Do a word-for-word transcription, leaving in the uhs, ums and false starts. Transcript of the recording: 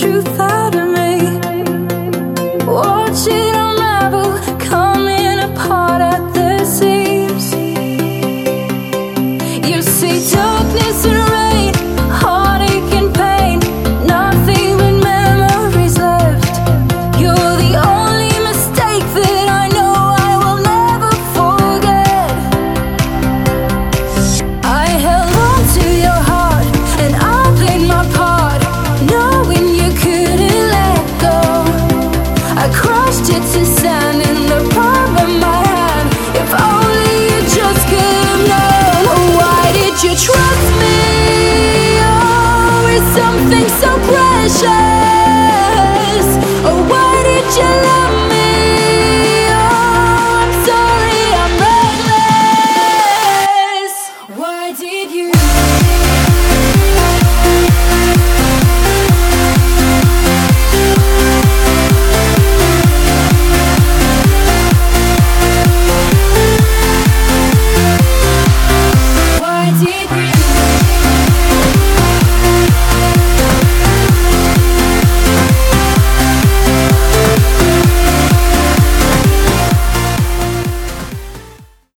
truth out of me. Watch it unravel, coming apart at the seams. You see darkness and rain, heartache and pain, nothing but memories left. You're the only mistake that I know I will never forget. I held on to your heart and I played my part, knowing you couldn't let go. I crushed it to sand in the palm of my hand. If only you just could have known. Why did you trust me? Oh, it's something so precious.